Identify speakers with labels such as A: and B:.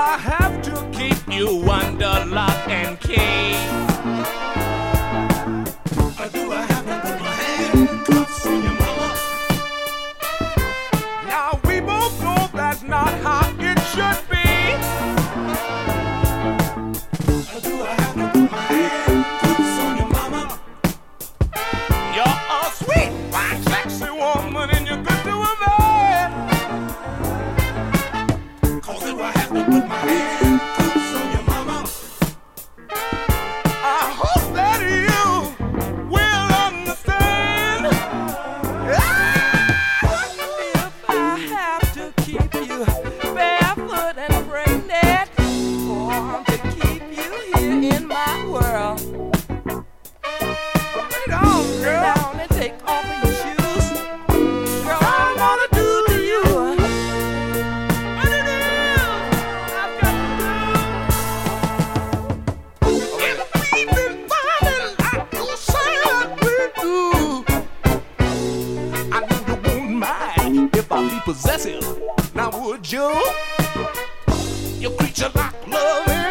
A: I have to keep you under lock and key? Or do I have to put my handcuffs on your mama? Now we both know that's not how it should be. Or do I have to put my handcuffs on your mama? You're a sweet, fine, sexy woman and you're good to a man. Cause if I have to put my handcuffs on your mama, I hope that you will understand. If I have to keep you barefoot and pregnant, or to keep you here in my world, lay down and take off your shoes. Girl, I wanna do to you what it is I've got to do. If we've been fighting like you said we do, I know you won't mind if I be possessive. Now would you? You creature like loving.